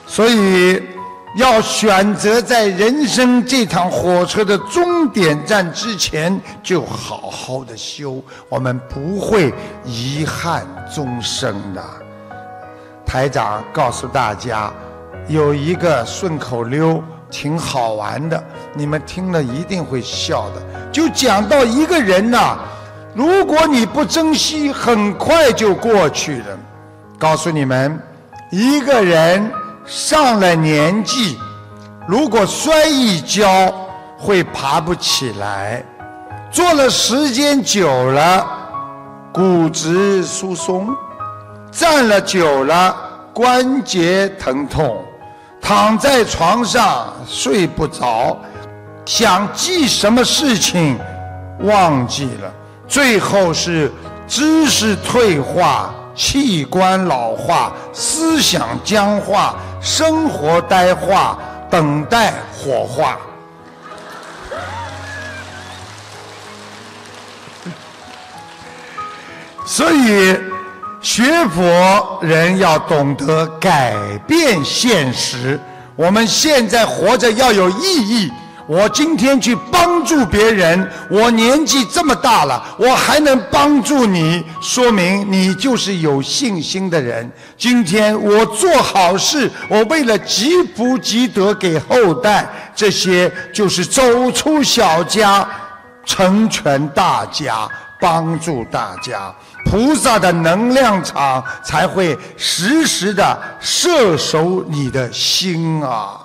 所以要选择在人生这趟火车的终点站之前就好好的修，我们不会遗憾终生的。台长告诉大家有一个顺口溜挺好玩的，你们听了一定会笑的。就讲到一个人呐，如果你不珍惜，很快就过去了。告诉你们，一个人上了年纪，如果摔一跤会爬不起来，坐了时间久了骨质疏松，站了久了关节疼痛，躺在床上睡不着，想记什么事情忘记了，最后是知识退化，器官老化，思想僵化，生活呆化，等待火化。所以学佛人要懂得改变现实，我们现在活着要有意义。我今天去帮助别人，我年纪这么大了，我还能帮助你，说明你就是有信心的人。今天我做好事，我为了积福积德给后代，这些就是走出小家，成全大家，帮助大家。菩萨的能量场才会时时的摄守你的心啊。